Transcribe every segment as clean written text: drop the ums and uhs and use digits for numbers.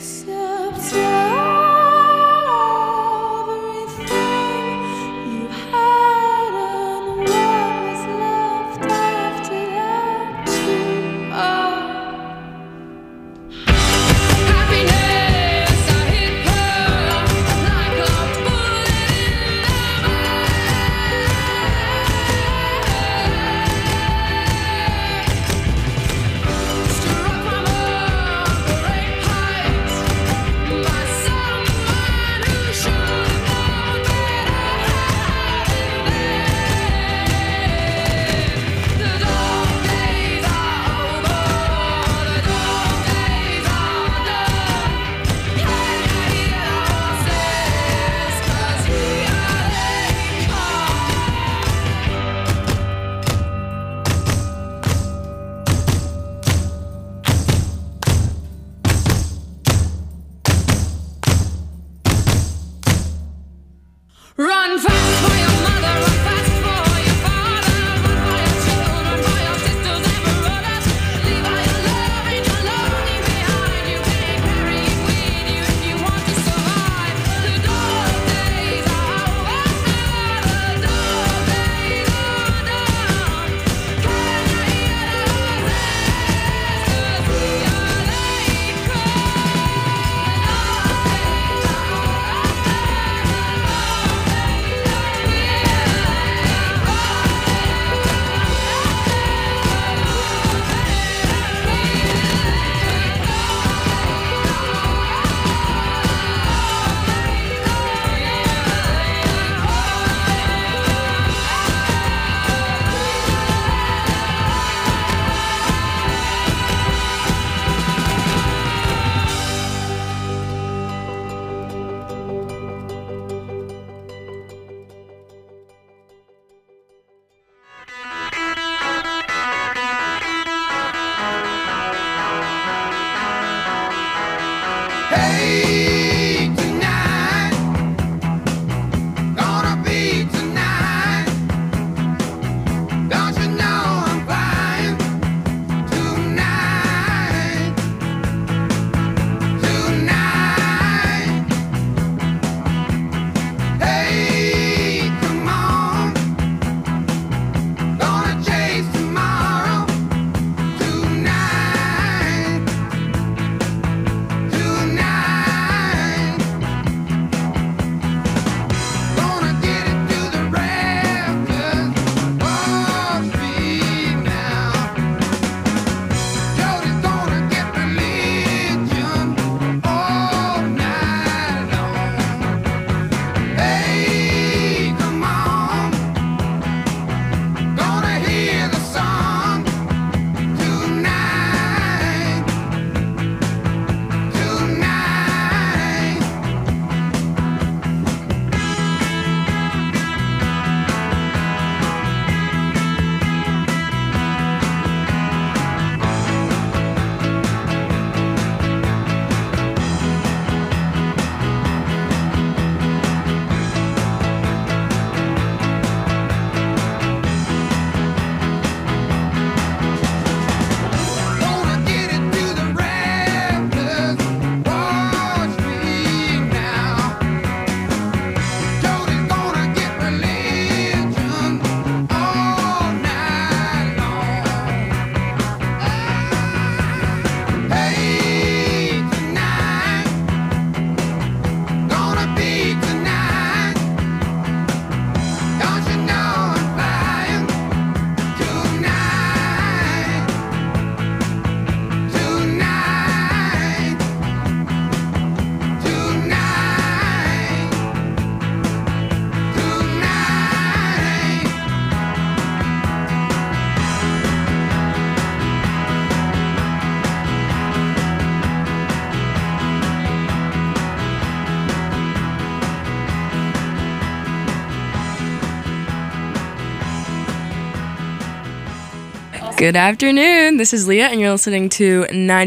Good afternoon. This is Leah, and you're listening to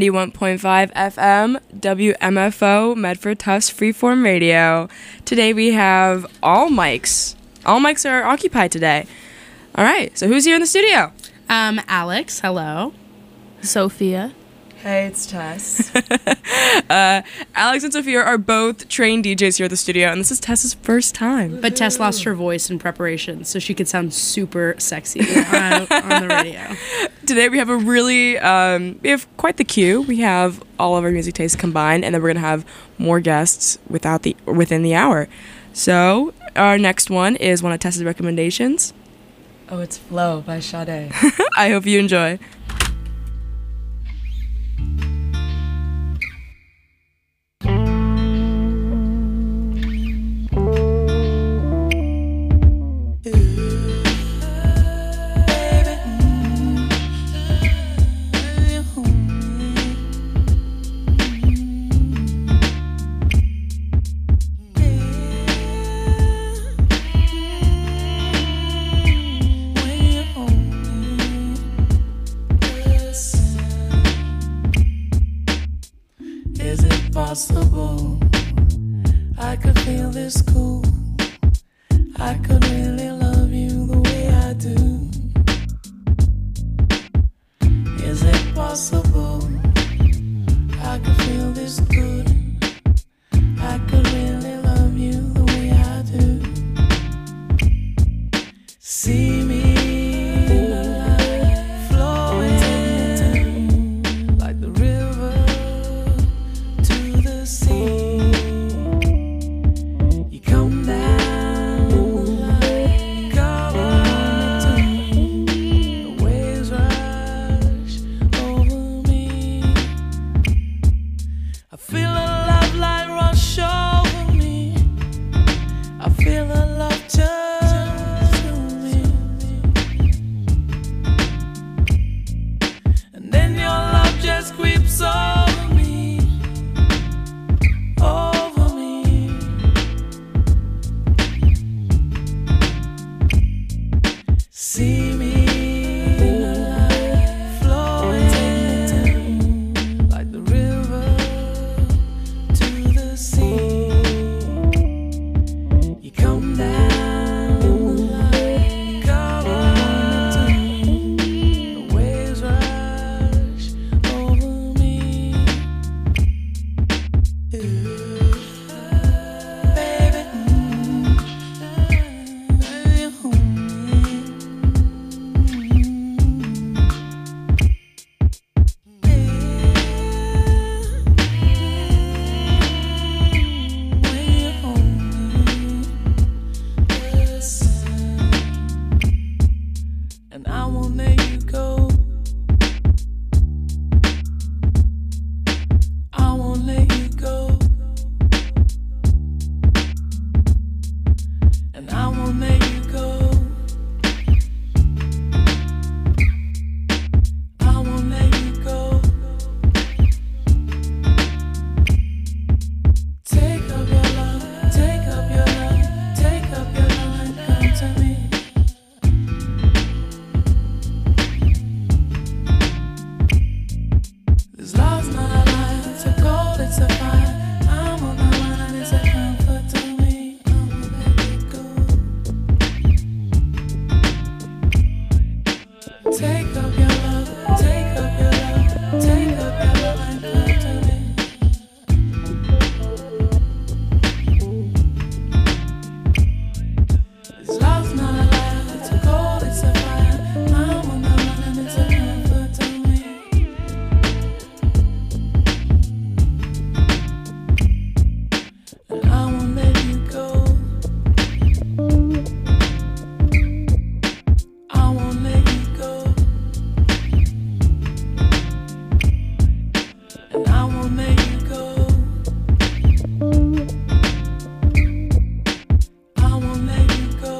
91.5 FM WMFO Medford Tufts Freeform Radio. Today we have all mics. All mics are occupied today. All right. So who's here in the studio? Alex. Hello. Sophia. Hey, it's Tess. Alex and Sophia are both trained DJs here at the studio, and this is Tess's first time. But Tess lost her voice in preparation, so she could sound super sexy on the radio. Today we have a really, we have quite the queue. We have all of our music tastes combined, and then we're going to have more guests within the hour. So our next one is one of Tess's recommendations. Oh, it's Flow by Sade. I hope you enjoy. Possible, I could feel this cool. I could really love you the way I do. Is it possible? I could feel this good. I could really love you the way I do. See me in the light, flowing like the river to the sea. You come down in the light, cover me, the waves rush over me. I feel a love light rush over me. I feel a love turn to me, and then your love just creeps over me, over me. See me in the light, flowing like the river to the sea. You come down in the light, cover me, the waves rush over me. Baby, baby, hold me. When you hold me, listen, and I won't let you go. I won't let you go, and I won't let you go. I won't let you go. Take up your love, take up your love, take up your love and come to me. This love's not a lie, it's a cold, it's a fire. I'm on my mind, it's a comfort to me. I won't let it go. Take up your love, take up your love, take up your love and come to me. This love's not a lie, it's a cold, it's a fire. I'm on my mind, it's a comfort to me. And I won't let you go. I won't let you go. And I won't let you go. I won't let you go.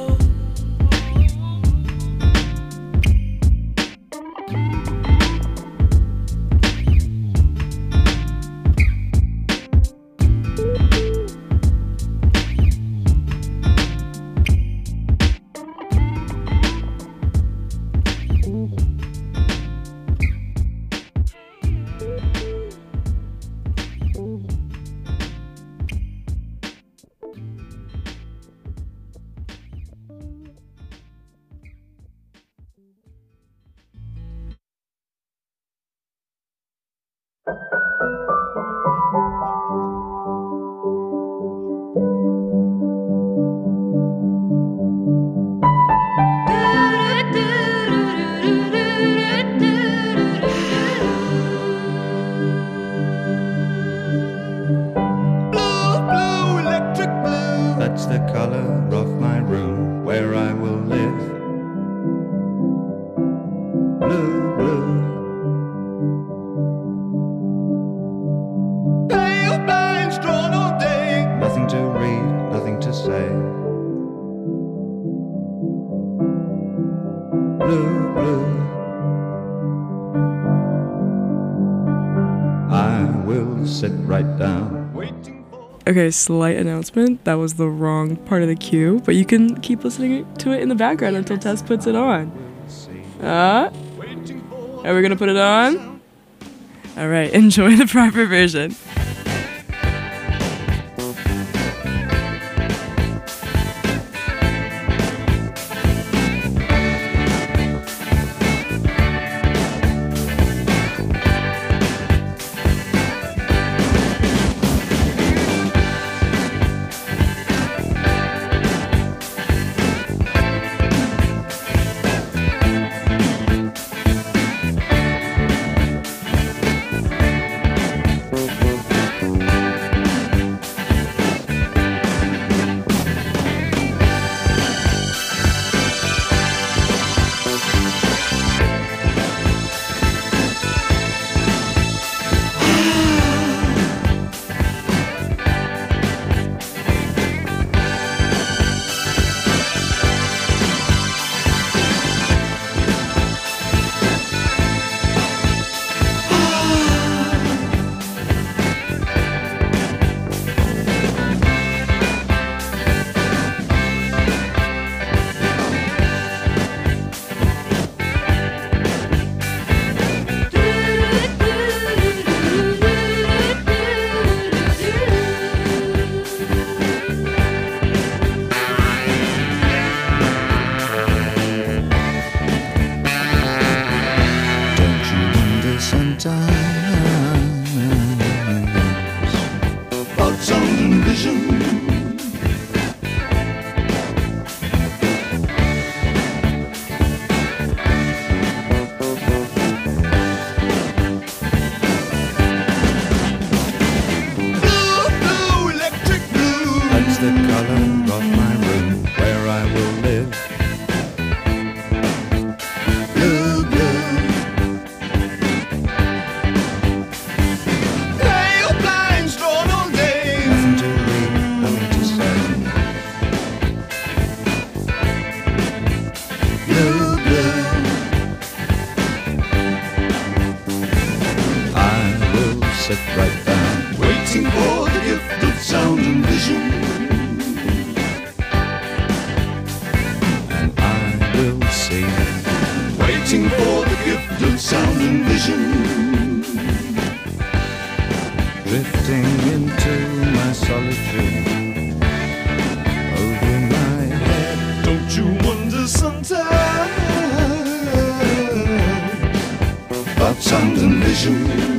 say. Blue, blue, I will sit right down. Okay, slight announcement. That was the wrong part of the cue, but you can keep listening to it in the background until Tess puts it on. Are we gonna put it on? All right, enjoy the proper version. Sit right down, waiting for the gift of sound and vision. And I will sing, waiting for the gift of sound and vision. Drifting into my solitude, over my head. Don't you wonder sometimes about sound and vision?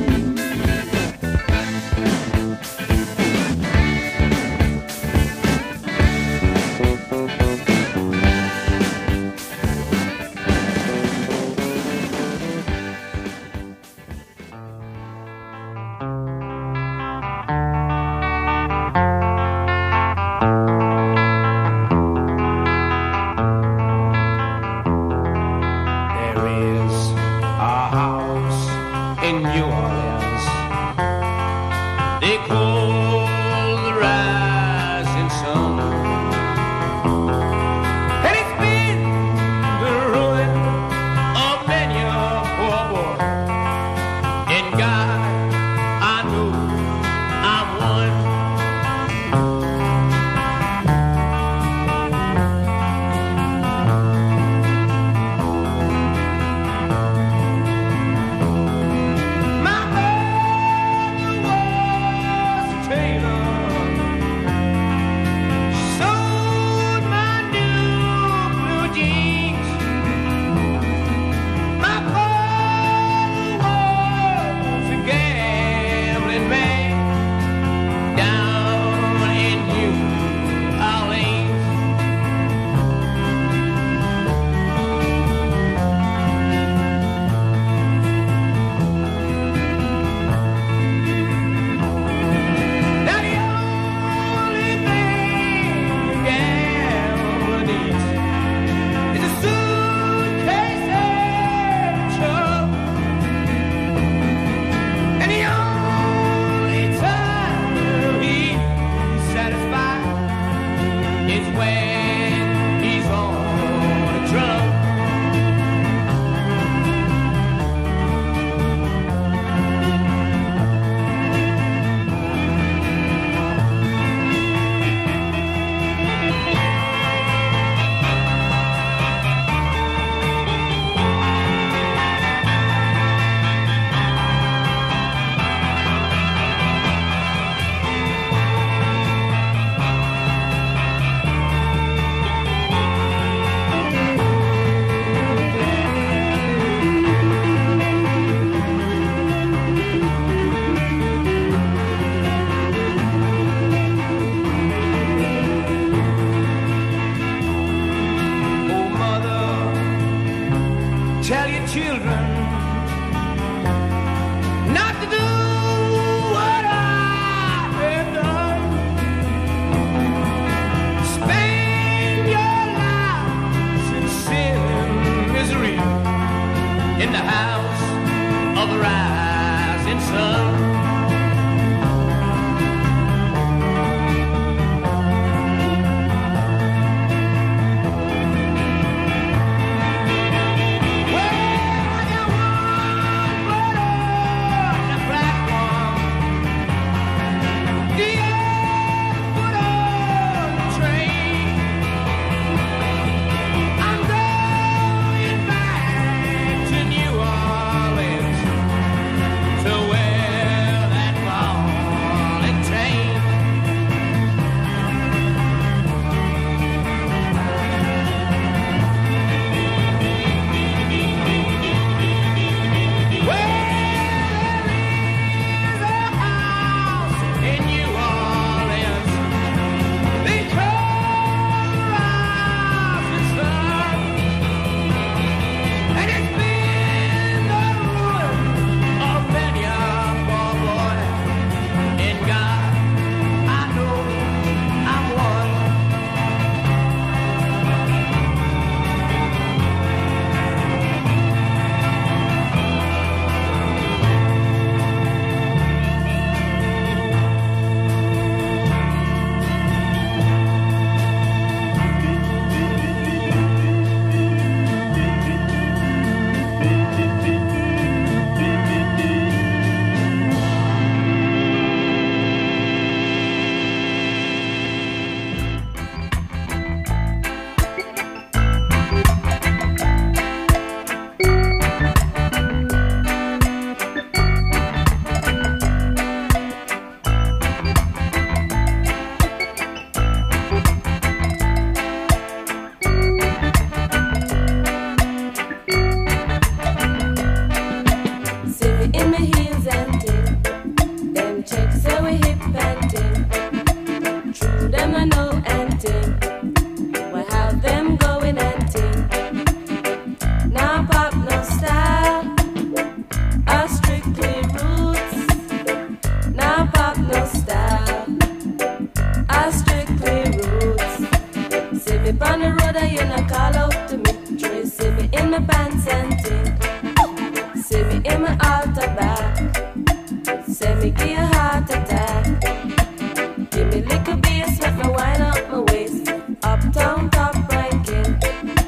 say we hip and ting. True, them I know and ting. We have them going and ting. Now pop no style, a strictly roots. Now pop no style, a strictly roots. See me on the road and you no call out to me. Try see me in my pants and ting. See me in my altar back. Say me give a heart attack. Give me little bass, let me wind up my waist. Uptown top ranking.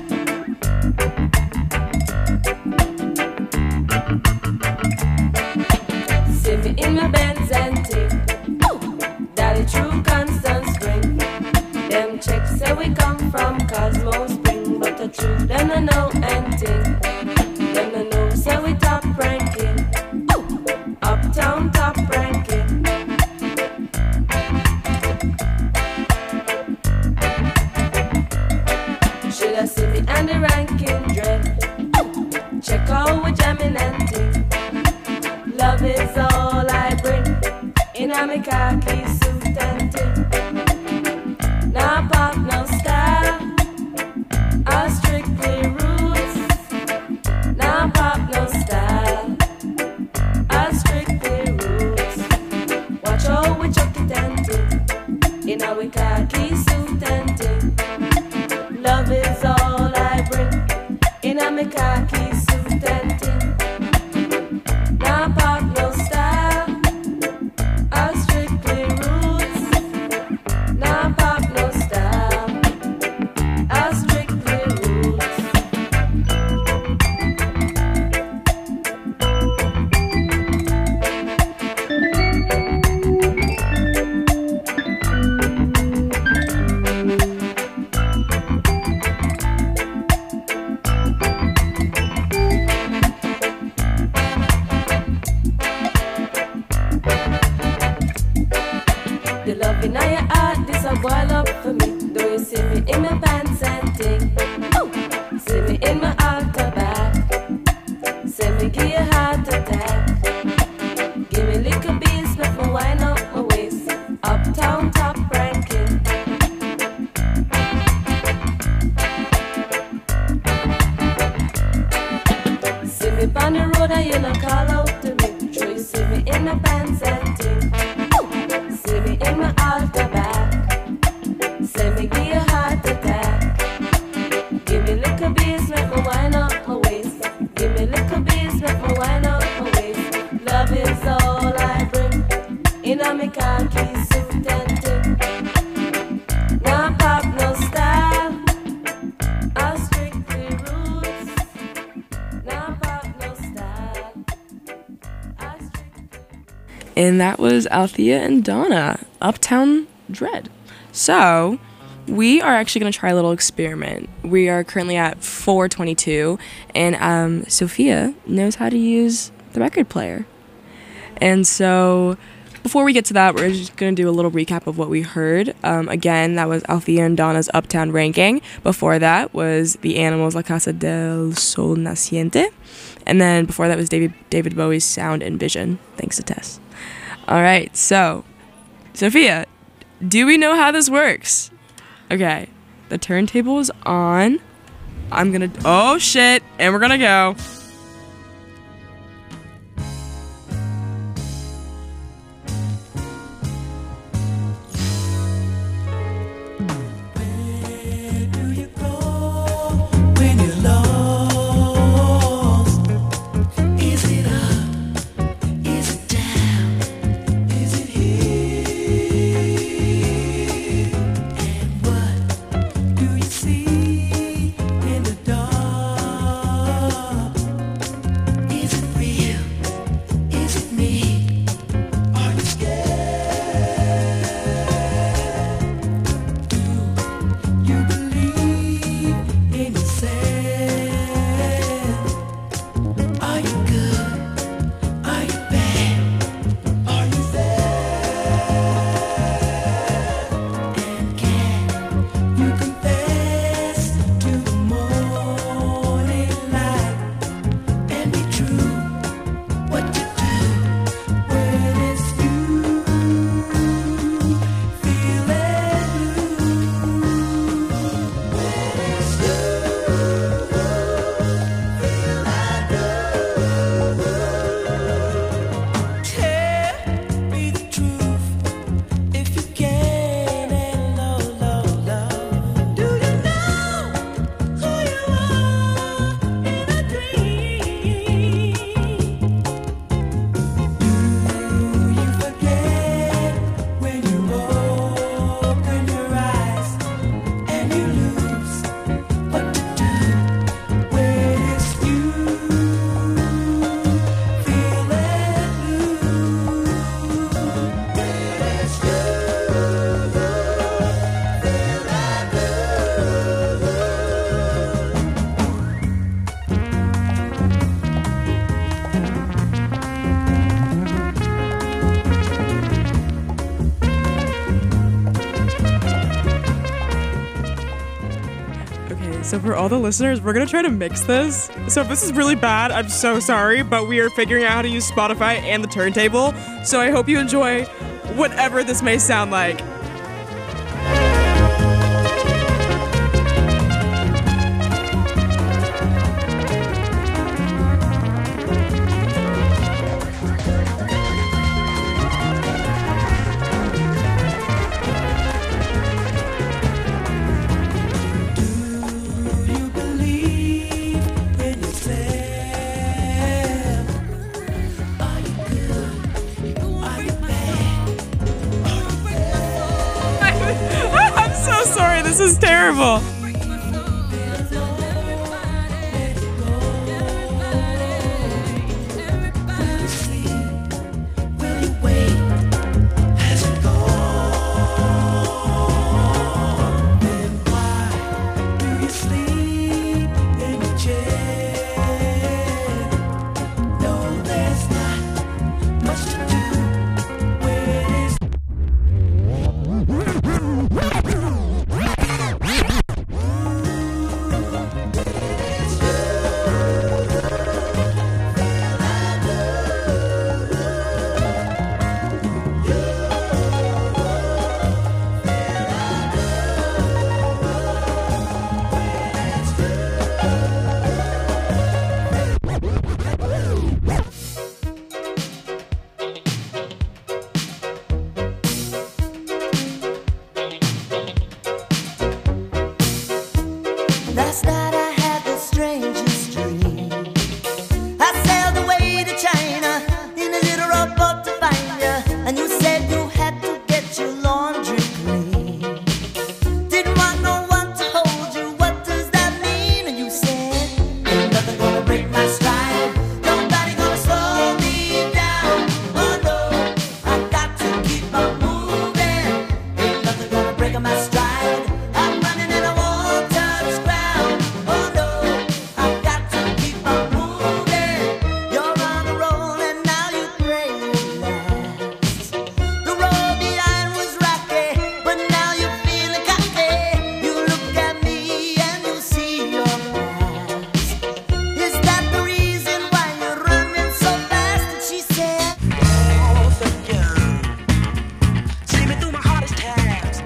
See me in my Benz and ting. Daddy true constant spring. Them checks say we come from Cosmo Spring, but the truth them I know and ting. Them I know say we top ranking. Uptown top ranking. Should I see me and the ranking dread? Check out we jamming and ting. Love is all I bring. In a me khaki suit and ting. Now pop no style, a strictly roots. Now pop no style, a strictly roots. Watch how we chuck it and ting. In a we khaki suit and ting. Love is all I bring. In a me khaki suit and ting. Now pop no style, a strictly roots. Now pop no style, a strictly roots. The love in your heart, this a boil up for me. Do you see me in my pants and ting? See me in my altar back. Say me give you heart attack. Give me little beats, make me wind up my waist. Uptown top ranking. See me on the road and you no call out to me. Sure you see me in my pants and ting. See me in my altar back. Say me give you heart attack. Give me little beats, make me wind up my waist. Give me little beats, make me wind up my waist. Love is all I bring. In a me khaki suit and ting. Now pop no style, a strictly roots. Now pop no style, a strictly. And that was Althea and Donna, Uptown Dread. So, we are actually going to try a little experiment. We are currently at 4:22, and Sophia knows how to use the record player. And so, before we get to that, we're just going to do a little recap of what we heard. Again, that was Althea and Donna's Uptown Ranking. Before that was The Animals' La Casa del Sol Naciente. And then before that was David Bowie's Sound and Vision, thanks to Tess. All right, so, Sophia, do we know how this works? Okay, the turntable is on. Oh shit, and we're gonna go. When you're lost, is it up? Is it down? Is it here? And what do you see in the dark? So for all the listeners, we're gonna try to mix this. So if this is really bad, I'm so sorry, but we are figuring out how to use Spotify and the turntable. So I hope you enjoy whatever this may sound like. This is terrible. Last night I had the strangest dream. I sailed away to China in a little rowboat to find you, and you said you had to get your laundry clean. Didn't want no one to hold you, what does that mean? And you said, ain't nothing gonna break my stride, nobody gonna slow me down. Oh no, I got to keep on moving, ain't nothing gonna break my stride. I'm running and I won't touch ground. Oh no, I got to keep on moving. You're on a roll and now you pray it lasts. The road behind was rocky, but now you're feeling cocky. You look at me and you see your past. Is that the reason why you're running so fast? And she said, oh, thank you. See me through my hardest times.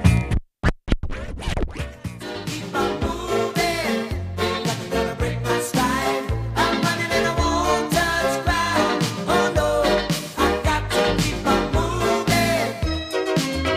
Keep on moving, ain't nothing gonna break my stride. I'm running and I won't touch ground. Oh no, I got to keep on moving.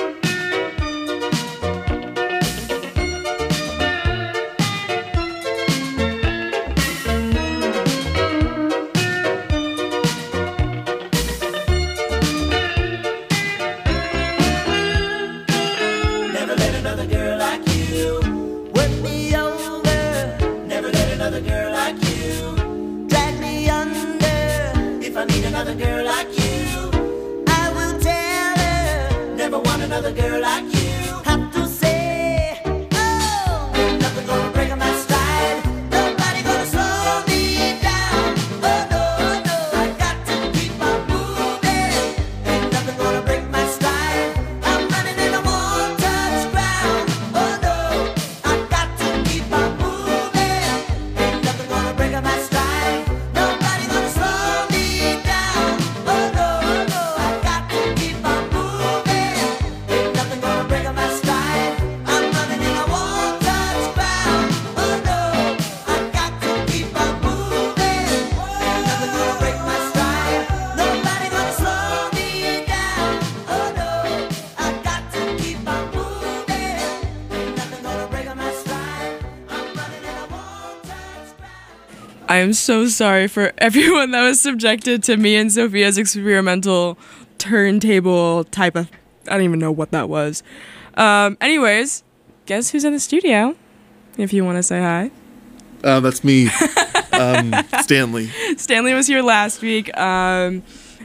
Never let another girl like you work me over. Never let another girl like you drag me under. If I need another girl like you, I will tell her. Never want another girl like you. Have to say, oh, ain't nothing gonna break my stride. Nobody gonna slow me down. Oh no, no, I got to keep on moving. Ain't nothing gonna break my stride. I'm running and I won't touch ground. Oh no, I got to keep on moving. Ain't nothing gonna break my stride. Nobody gonna slow me down. Oh no, no, I got to keep on moving. Ain't nothing gonna break my stride. I'm running and I won't touch ground. Oh no, I got to keep on moving. Ain't nothing gonna break my stride. Nobody gonna slow me down. Oh no, I got to keep on moving. Ain't nothing gonna break my stride. I'm running and I won't touch ground. I am so sorry for everyone that was subjected to me and Sophia's experimental turntable type of... I don't even know what that was. Anyways, guess who's in the studio? If you want to say hi. That's me, Stanley. Stanley was here last week, and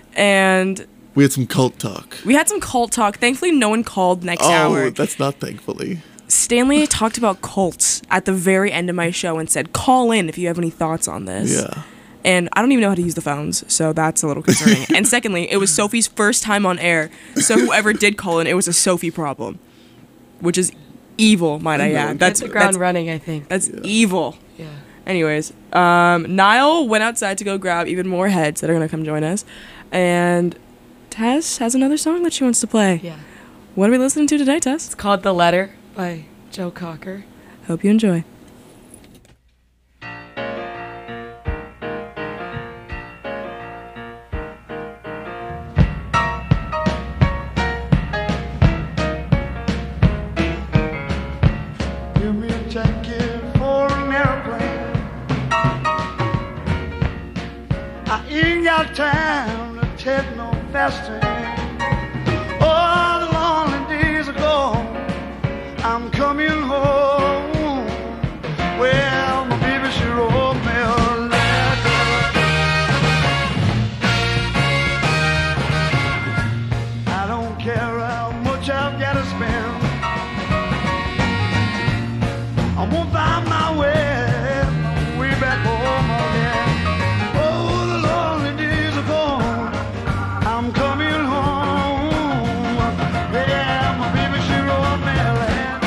We had some cult talk. we had some cult talk. Thankfully, no one called next hour. Oh, that's not thankfully. Stanley talked about cults at the very end of my show and said, call in if you have any thoughts on this. Yeah. And I don't even know how to use the phones, so that's a little concerning. And secondly, it was Sophie's first time on air, so whoever did call in, it was a Sophie problem, which is evil, might I add. Hit That's the ground that's, running, I think. that's evil. Yeah. Anyways, Niall went outside to go grab even more heads that are gonna come join us, and Tess has another song that she wants to play. Yeah. What are we listening to today, Tess? It's called The Letter by Joe Cocker. Hope you enjoy. Give me a ticket for an airplane. I ain't got time to take no fasting. All the lonely days are gone. I'm coming home. Well, my baby, she wrote me a letter. I don't care how much I've got to spend. I'm gonna find my way back home again. Oh, the lonely days are gone. I'm coming home. Yeah, my baby, she wrote me a letter.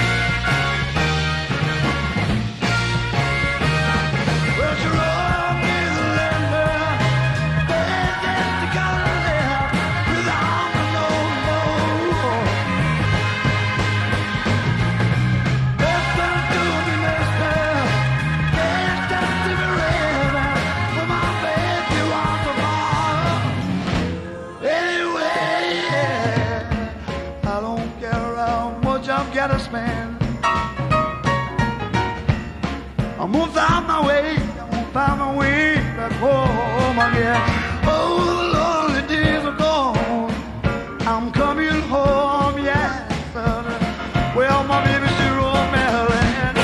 Well, she wrote me a letter. Begging to come there without no more. Listen to me, mister. Can't just be forever. For my baby wants tomorrow. Anyway, I don't care how much I've got to spend. I'm gonna find my way. I'm gonna find my way back home again. Oh, the lonely days are gone. I'm coming home, yes. Well, my baby, she wrote me a letter.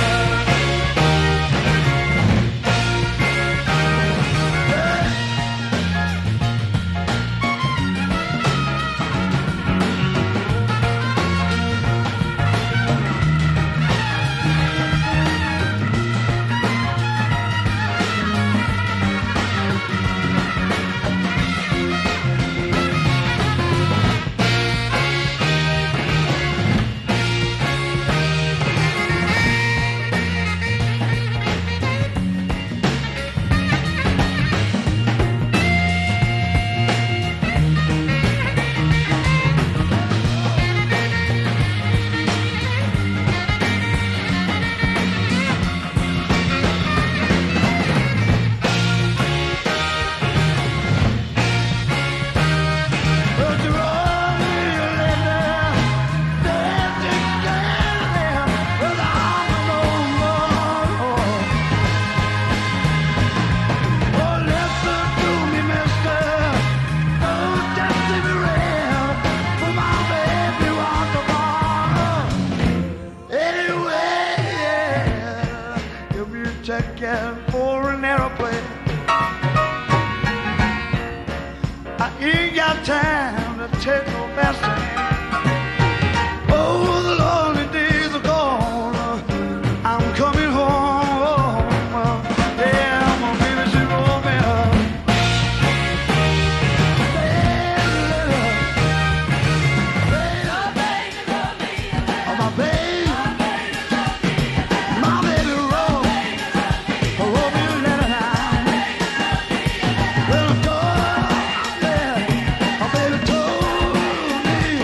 Well, she wrote me a letter. Dancing without no more. Oh, listen to me, mister. Oh, just to be real. For my baby wants tomorrow. Anyway, yeah. Give me a ticket for an aeroplane. I ain't got time to take no fasting. Oh, the lonely days are gone. I'm coming home. Yeah, my baby, she wrote me a letter. Oh, my baby wrote me a letter now. Well, God, yeah, my baby told me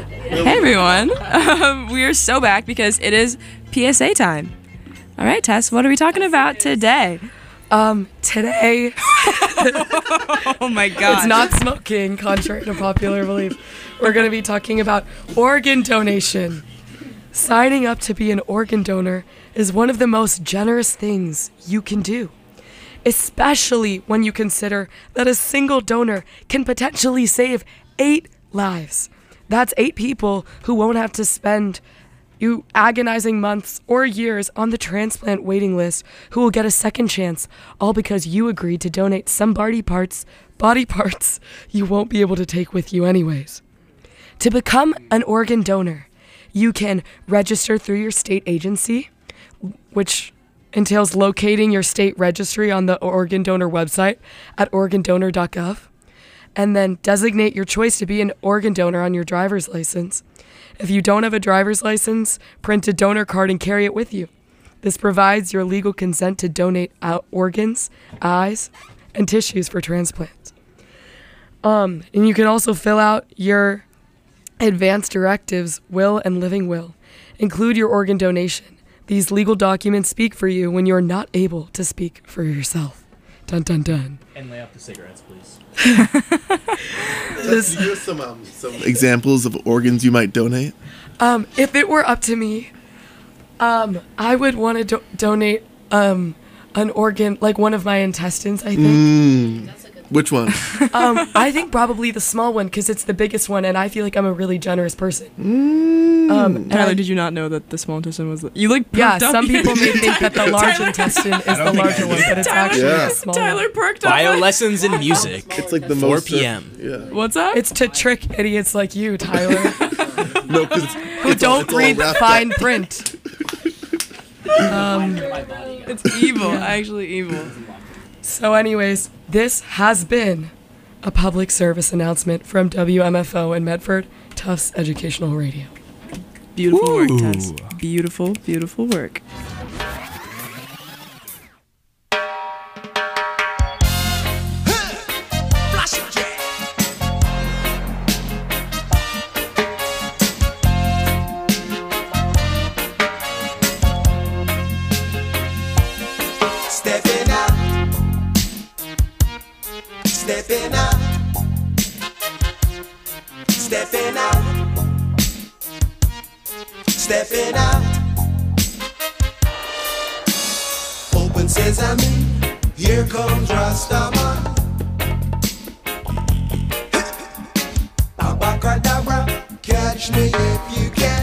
Hey everyone. We are so back because it is PSA time. All right, Tess, what are we talking about today? Today, Oh my god. it's not smoking, contrary to popular belief. We're going to be talking about organ donation. Signing up to be an organ donor is one of the most generous things you can do, especially when you consider that a single donor can potentially save 8 lives. That's 8 people who won't have to spend agonizing months or years on the transplant waiting list, who will get a second chance, all because you agreed to donate some body parts you won't be able to take with you anyways. To become an organ donor, you can register through your state agency, which entails locating your state registry on the organ donor website at organdonor.gov, and then designate your choice to be an organ donor on your driver's license. If you don't have a driver's license, print a donor card and carry it with you. This provides your legal consent to donate out organs, eyes, and tissues for transplants. And you can also fill out your advance directives, will, and living will. Include your organ donation. These legal documents speak for you when you're not able to speak for yourself. Dun dun dun. And lay off the cigarettes, please. Do you have some examples of organs you might donate? If it were up to me, I would want to donate an organ, like one of my intestines, I think. Which one? I think probably the small one, because it's the biggest one, and I feel like I'm a really generous person. Tyler, did you not know that the small intestine was you like Yeah, perked up? some people may think that the large intestine is the larger one, but it's actually Yeah. the small Tyler one. perked up. Bio lessons in music. It's like the 4 most p.m. Yeah. What's up? It's to trick idiots like you, Tyler, No, because who don't read the fine print. It's evil, actually evil. So anyways, this has been a public service announcement from WMFO in Medford, Tufts Educational Radio. Beautiful work, Tess. Beautiful, beautiful work. Stepping out, stepping out, stepping out, stepping out. Open sesame, here comes Rastaman. Abacadabra, catch me if you can.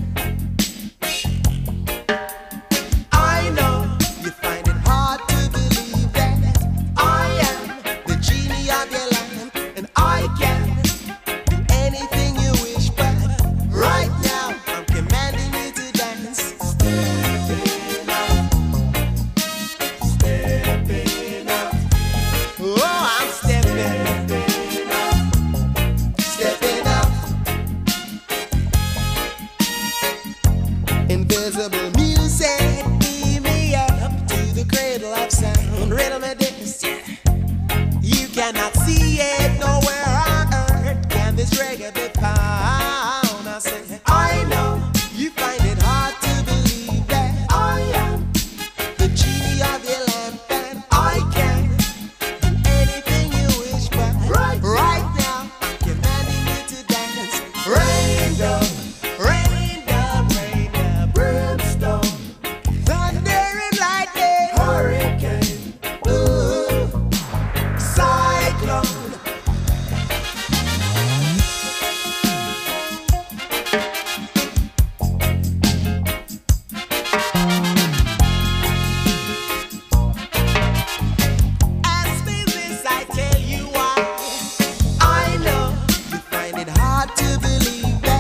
I know you find it hard to believe that I am the genie of your lamp, and I can do anything you wish, but right now I'm commanding you to dance. Stepping out, stepping out. Oh, I'm stepping out, stepping out. Invisible music, beam me up to the cradle of sound. Rhythm and dance, you cannot see it nowhere on earth. Can this reggae be found? I say, I know you find it hard to believe that I am the genie of your lamp, and I can do anything you wish, but right now I'm commanding you to dance. Rain down, rain down, rain down, brimstone, thunder and lightning, hurricane, ooh, cyclone. Ask me this, I tell you why. I know you find it hard to believe that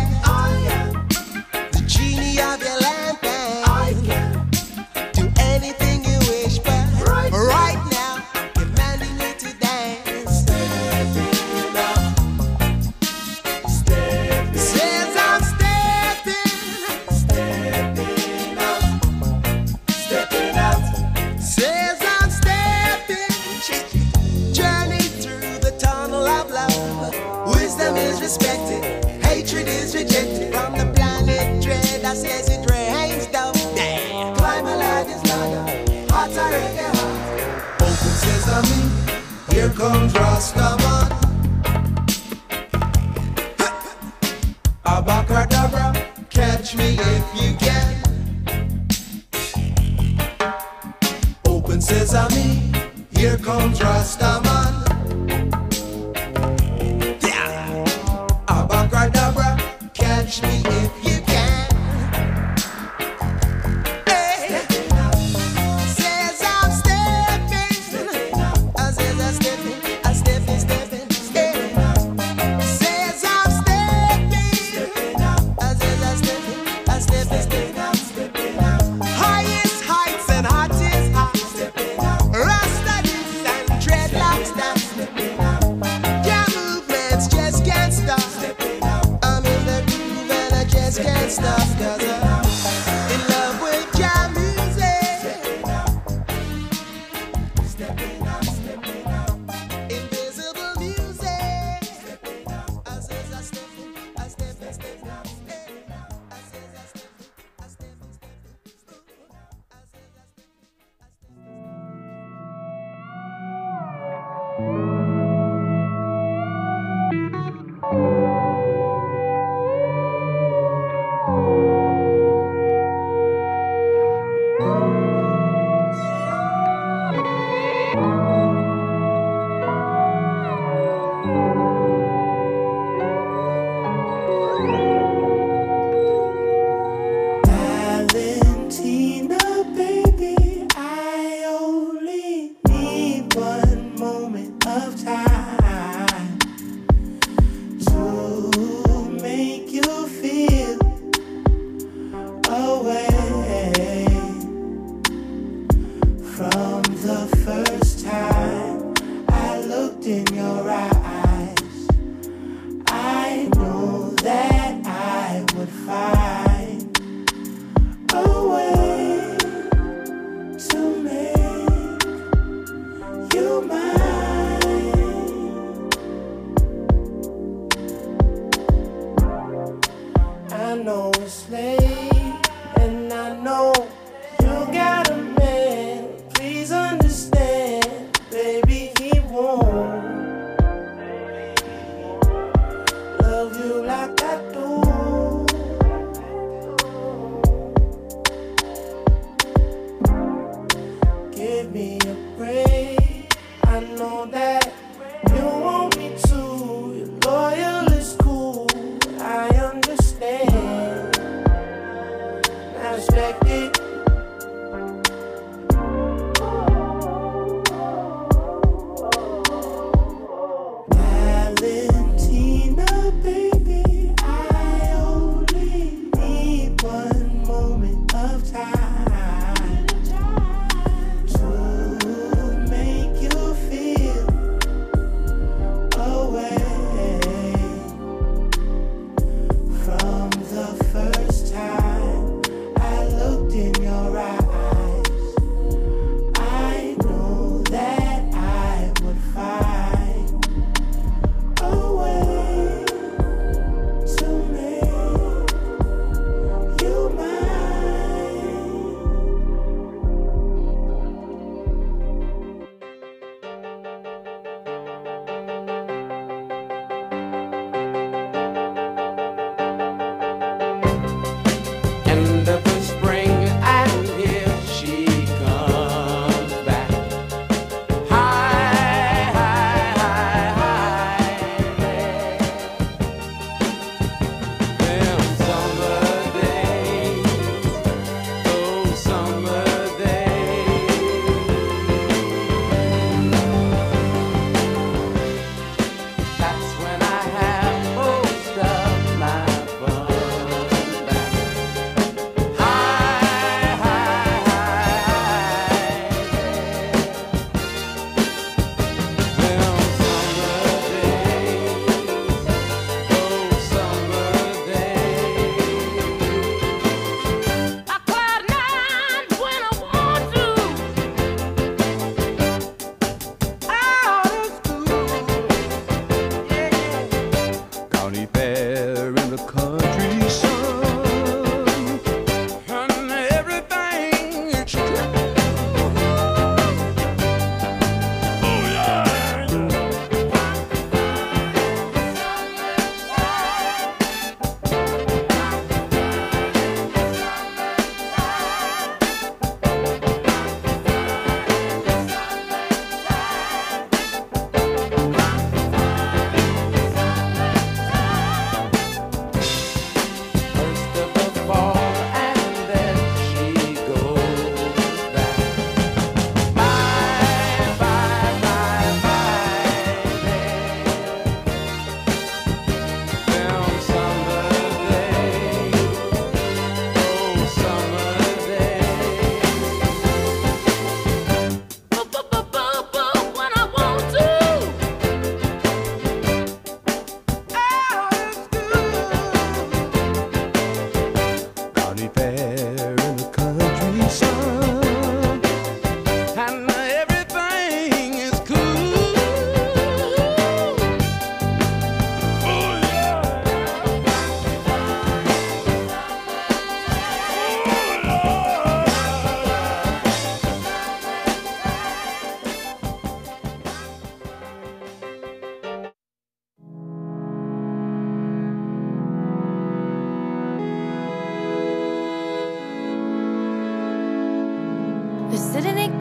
weather says it rains down there. Climate light is louder, hotter in your heart. Open sesame, here comes Rastaman. Abacadabra, catch me if you can. Open sesame, here comes Rastaman. Yeah. Abacadabra, catch me if you can. Hey. Says I'm stepping. I says I'm stepping. I stepping, stepping, stepping. Says I'm stepping. I says I'm stepping. I stepping, stepping. Highest heights and hottest heights. Rasta this and dreadlocks dance. Yeah, movements just can't stop. I'm in the groove and I just can't stop. 'Cause I'm in love with jam music. Invisible music. I says I stepping, I stepping, stepping. I says I stepping, I stepping, stepping. I says I stepping. Valentina, baby, I only need one moment of time to make you feel away from the first time I looked in your eyes. I knew that I would find a way to make you mine. I know it's late, and I know you got a man. Please understand, baby, he won't love you like I do. Give me a break. I know that you want me to. You're loyal is cool. I understand. I respect it. Valentina, baby, I only need one moment of time to make you feel away from the first time I looked in your eyes. I knew that I would find a way to make you mine. End of the spring, and here she comes back. High, high, high, high. Them summer days, those summer days. That's when I have most of my fun back. High, high, high, them summer days, those summer days. I cloud nine when I want to. Out of school, yeah. County fair in the country sun.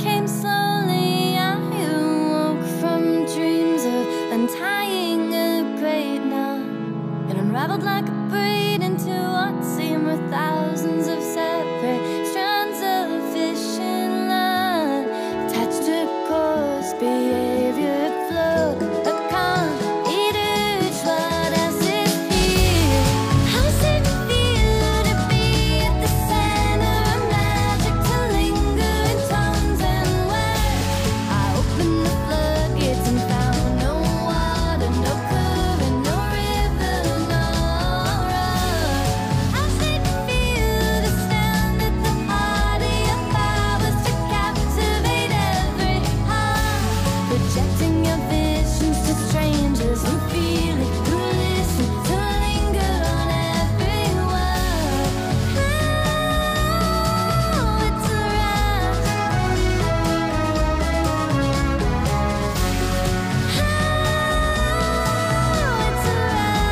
came slowly. I awoke from dreams of untying a great knot and unraveled like a braid into what seemed were thousands of separate strands of fishing line attached to coarse behavior. It flowed a calm, each flood as it feel. How's it feel to be at the center of magic, to linger in tones and words? I opened the floodgates and found no water, no current, no river, no road. How's it feel to stand at the heart of your powers, to captivate every heart, projecting your visions to strangers who feel it, who listen, to linger on every word. Oh, it's a rush. Oh, it's a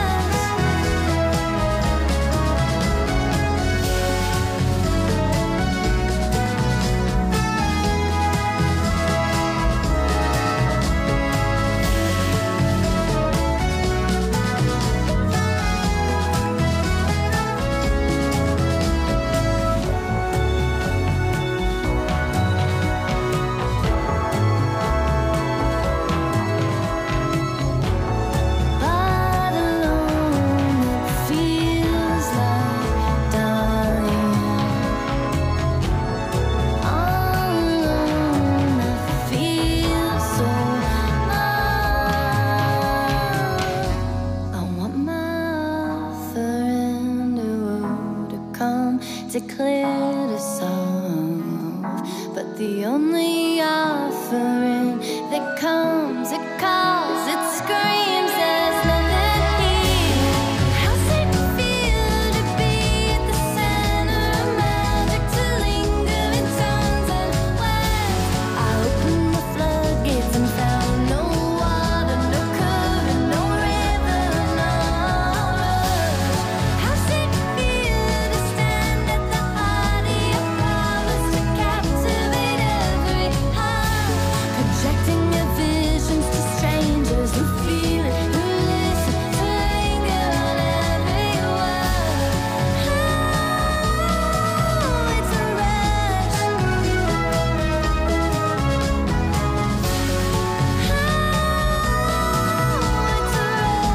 but alone it feels like dying. All alone I feel so numb. I want my friend to come to clear the solve, but the only offering that comes, it calls, it screams, there's nothing here. How's it feel to be at the center of magic, to linger in tones and words? I opened the floodgates and found no water, no current, no river, no road. How's it feel to stand at the heart of your powers, to captivate every heart, projecting your visions to strangers who feel it, who listen, to linger on every word. Oh, it's a rush. Oh, it's a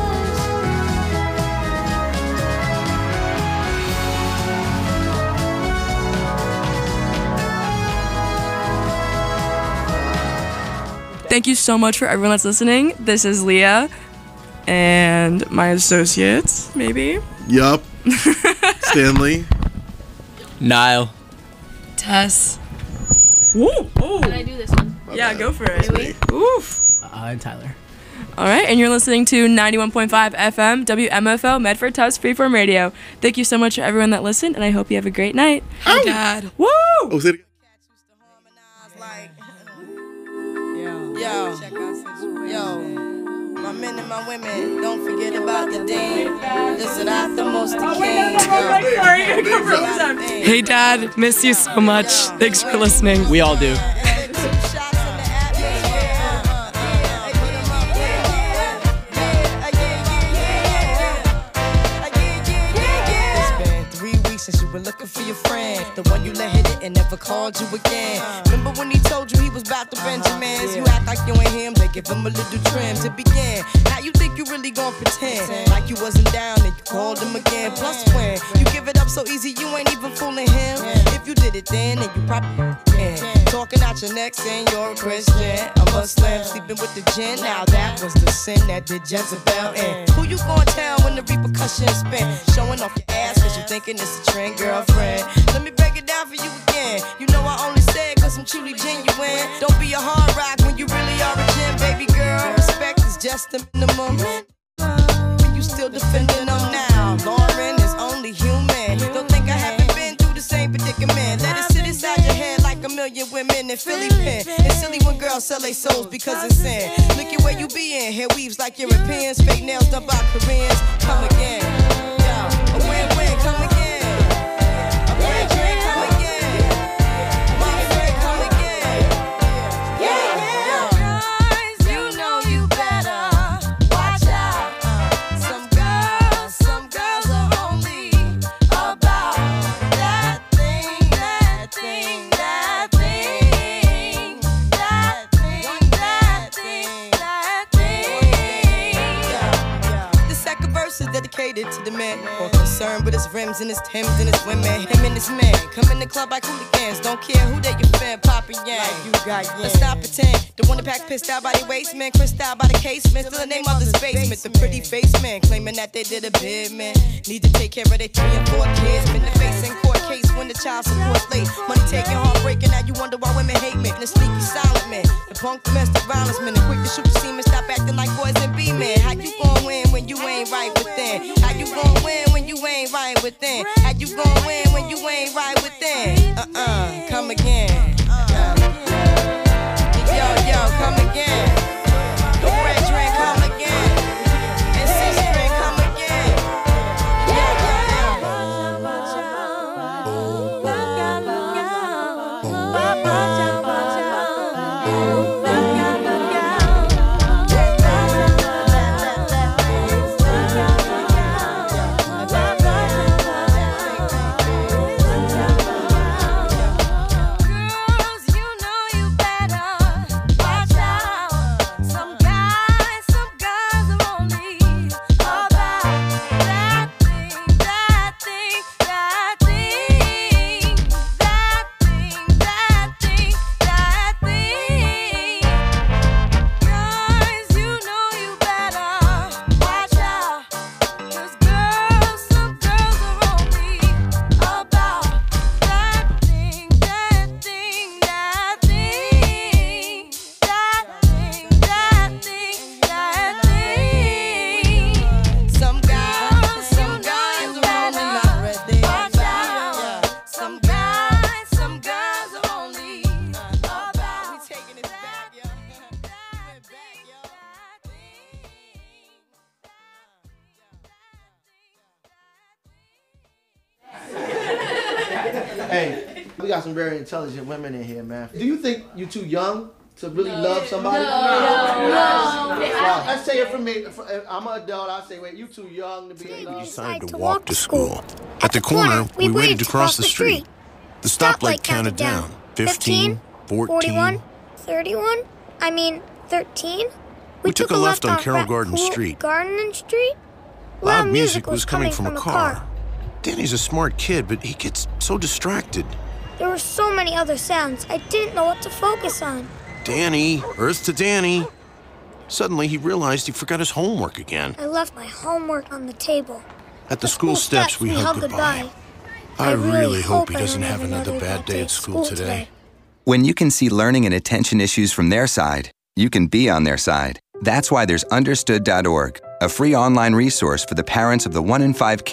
Thank you so much for everyone that's listening. This is Leah and my associates, maybe. Yup. Stanley. Niall. Tess. Woo! Oh. Can I do this one? Yeah, go for it. Really? Oof. And Tyler. All right, and you're listening to 91.5 FM WMFO Medford Tufts Freeform Radio. Thank you so much to everyone that listened, and I hope you have a great night. Hi, Dad. Woo! Oh, say it again. Yo, my men and my women, don't forget about the dame. This is not the most king. Hey, Dad. Miss you so much. Thanks for listening. We all do. Since you were looking for your friend, the one you let hit it and never called you again. Remember when he told you he was about to Benjamins? You act like you ain't him, they give him a little trim to begin. Now you think you really gon' pretend like you wasn't down and you called him again. Plus when you give it up so easy, you ain't even fooling him. If you did it then you probably talking out your neck saying you're a Christian, a Muslim, sleeping with the jinn. Now that was the sin that did Jezebel in. Who you gonna tell when the repercussions spin? Showing off your ass cause you thinking it's a trend, girlfriend. Let me break it down for you again. You know I only say it cause I'm truly genuine. Don't be a hard rock when you really are a gem, baby girl. Respect is just the minimum. You still defending them now. Lauren is only human. Don't think I haven't been through the same predicament. Let it sit inside your head like a million women in Philly pen. It's silly when girls sell their souls because it's sin. Look at where you be in. Hair weaves like Europeans. Fake nails done by Koreans. Come again. Yo, a win-win. Come again. A win-win. Come again. My friend, come again. man. More concerned with his rims and his Timbs and his women. Him and his man come in the club like hooligans. Don't care who they your fan, Papa Yang. Like you got Yang. Let's not pretend. The one that pack pissed out by the waistman, crissed out by the casement. Still the name of this basement. The pretty face man claiming that they did a bid, man. Need to take care of their 3 and 4 kids. Been the face in court case when the child support's late. Money taking, heartbreaking. Now you wonder why women hate me. The sneaky silent man, the punk domestic violence man, the quick to shoot the semen. Stop acting like boys and be men. How you gon' win when you ain't right within? How you gon' win when you ain't right within? How you gon' win when you ain't right within? Come again. Yo, come again. The red drink, come again. And six drink, come again. Hey, we got some very intelligent women in here, man. Do you think you're too young to really love somebody? No. Let's say it from me. I'm an adult. I say, wait, you too young to be in love. We decided to walk to school. At the corner, we waited to cross the street. The stoplight counted down. 15, 14, 31? I mean, 13? We took a left on Carroll Garden Street. Garden Street? Loud music was coming from a car. Danny's a smart kid, but he gets so distracted. There were so many other sounds, I didn't know what to focus on. Danny, Earth to Danny. Suddenly, he realized he forgot his homework again. I left my homework on the table. At the school steps, we hugged goodbye. I really hope he doesn't have another bad day at school today. When you can see learning and attention issues from their side, you can be on their side. That's why there's Understood.org, a free online resource for the parents of the 1 in 5 kids